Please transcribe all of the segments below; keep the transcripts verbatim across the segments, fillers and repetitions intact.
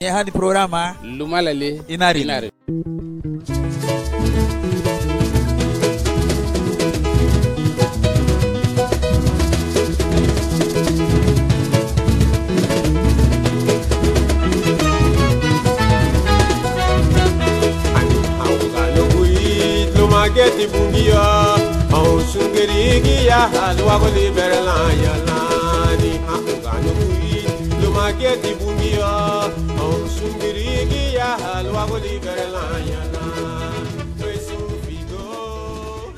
Hadi programa Lumalale Inari. Inari. Mageti bungia, au sungerigi ya halwa goli berla ya lani. Agano kui, lo mageti bungia, au sungerigi ya halwa goli berla ya lani. Toi sufigo.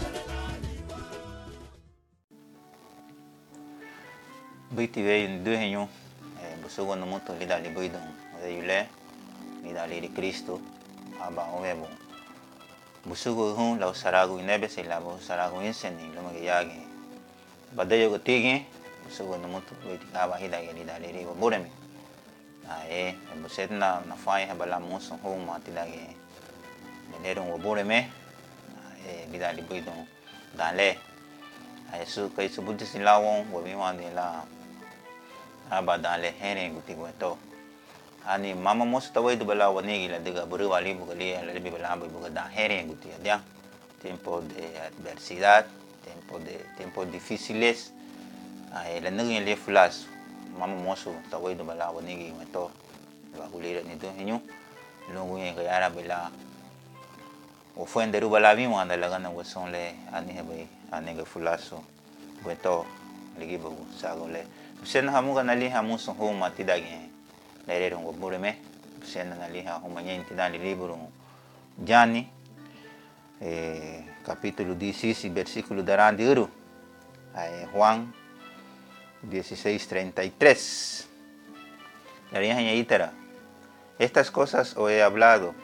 Biti ve due henyo, busugo no moto lida li boidon, de yule, lida li Cristo, aba ovebo. Busugo hun la saragu inebe se la saragu inseni lo magi yagi badayo gotigi busugo no mutu beti kaba hida yeli da leri bo buremi ae busetna na fai habala muso hu ma tidagi nero bo bureme ae bida li boidon dale ae su kai su buddhi silawon bo mi wande la aba dale here guti goto ani mama mos tawai do bala wani gila diga buru wali bugali ala lebih bala buga da here guti ya tiempo de adversidad tiempo de tiempo difíciles ay la ngi le fulas mama mos tawai do bala wani gi meto ba gulira ni do hinyu longu ngi yara bala o fue nderu bala mi wanda la gana wason le ani hebe ani ga fulaso beto ligi bugu sagole sen hamu gana li hamu so ho matidagi Lere un bureme, sendo na liha humanyenti dali libro Gianni, eh, capítulo dieciséis, versículo darandi uru, eh, Juan dieciséis, treinta y tres. La liha itera. Estas cosas os he hablado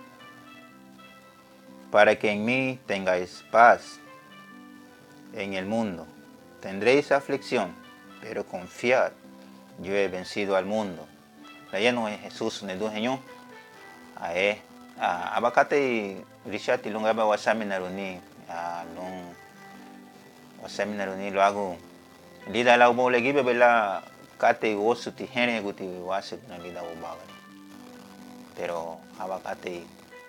para que en mí tengáis paz. En el mundo tendréis aflicción, pero confiad, yo he vencido al mundo. La lleno es Jesús ne do henyo ae abakate rishati lunga ba waseminaru ni a lung waseminaru ni lo hago lida la bo le gibe bela kate osu ti hene guti wase na lida bo ba pero abakate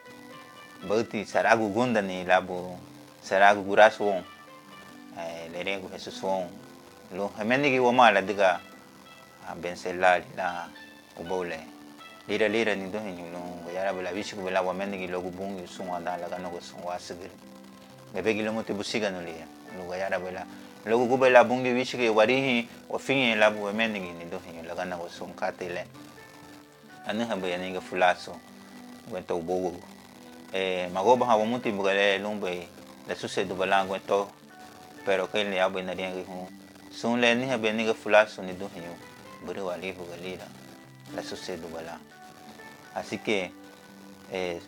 bauti saragu gunda ni labo saragu guraso eh le rego Jesús won lo hemenigi wo mala diga benselali la ubole lira lira ni do hinyu no yara bela bishi ko bela wamendi gi logu bungi sunwa da la gano go sunwa sigir gebe gi lomo te busiga no lira no yara bela logu go bela bungi bishi ke warihi o fingi la bu wamendi gi ni do hinyu la gano go sun katele anu ha be ni ga fulaso wento bogo eh magoba ha wamuti bugale lumbe la susedo bela gwento pero que le abo na riangi hu sun le ni ha be ni ga fulaso ni do hinyu buru wali bugalira la sucede bala así que eh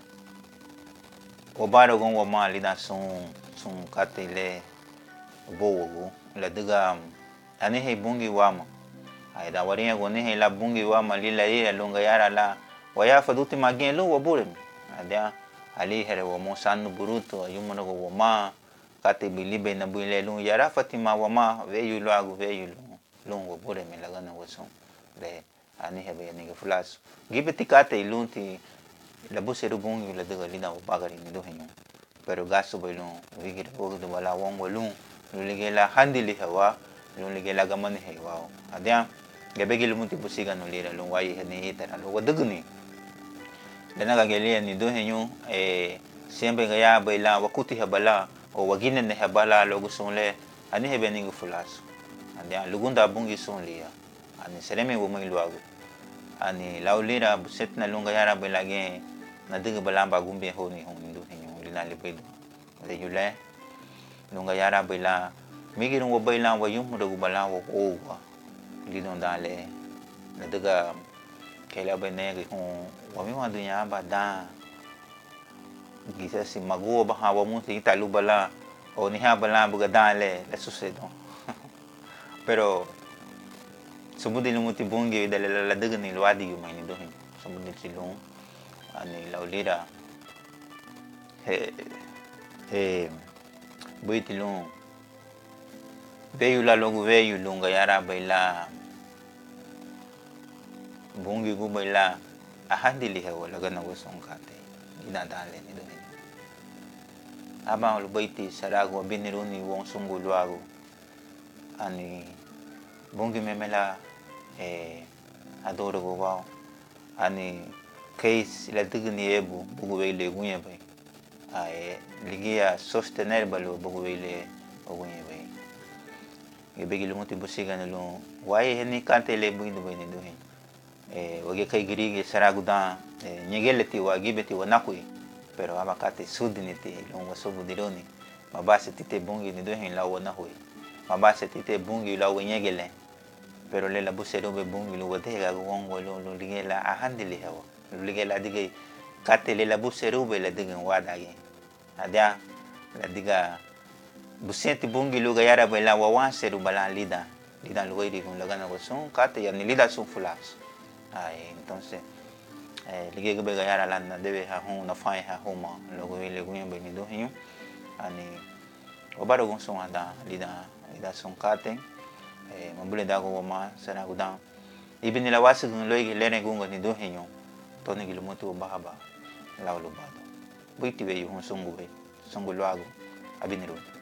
obaro gon wa mali da son son katele bowo la diga ani he bungi wama ai da waria go ni he la bungi wama lila ira lunga yara la waya faduti magien lu wabure ada ali here wo mo sanu buruto ayumuno go ma kate bilibe na buile lu yara fatima wama veyu lu agu veyu lu lu wabure me la gana wo son le ani hebe ni ga flash gibeti kate ilunti la buseru bungi la daga lina bagari ni do henyo pero gaso belo wigir bogo do wala won walun lu ligela handili hawa lu ligela gamani hewa adia gabe gilu muti busiga no lira lu wai ni itara lu wadugni dana ga gelia ni do henyo e siempre ga ya baila wakuti habala o wagine ne habala logo sonle ani hebe ni ga flash adia lugunda bungi sonlia ani sereme wo mai luago ani laulira buset na lunga yara belage na diga balamba gumbe ho ni ho ndu hinyo lina lepedo de yule lunga yara bela migiru wo bela wo yum do bala wo o wa lidon dale na diga kela bene ho wo mi wa dunya ba da gisa si mago ba ha wo mu ti talu bala o ni ha bala buga dale la sucedo pero Sumudi lumuti bungi dala la daga ni luadi yu mai ni do hin sumudi silung ani laulira he he buiti lung veyu la logu veyu lunga yara baila bungi gu baila ahandi liha wala gana gusong kate inadale ni do ama lubaiti sarago biniruni wong sungu luago ani bungi memela eh adoro go wao ani case la tigni ebu bugu wele gunya bai ai ligia sostener balu bugu wele ogunya bai e begi lu muti busiga no wai heni kante le buindo bai ni do hen eh wage kai girige sarago da nyegeleti wagibeti wanakui pero amakate sudni ti longo sobu dironi mabase tite bungi ni do hen la wana hui mabase tite bungi la wenyegele pero le la busero be bungi lu wotega gongo lo lo ligela ahandi le hawa lu ligela dige kate le la busero be la dige wada ge adia la diga busenti bungi lu ga yara be la wawan seru bala lida lida lu wiri con la gana go son kate ya ni lida son fulas ai entonces eh ligue be ga yara landa debe ha hu na fai ha homa lo go le gunya be ni do hin ani obaro gon son ada lida lida son kate eh mambule dago ma sana gudan ibini la wasu gun loigi lene gungo ni do hinyo to ni gilu motu bahaba la lo bado buiti be yu songu be songu lo ago abiniru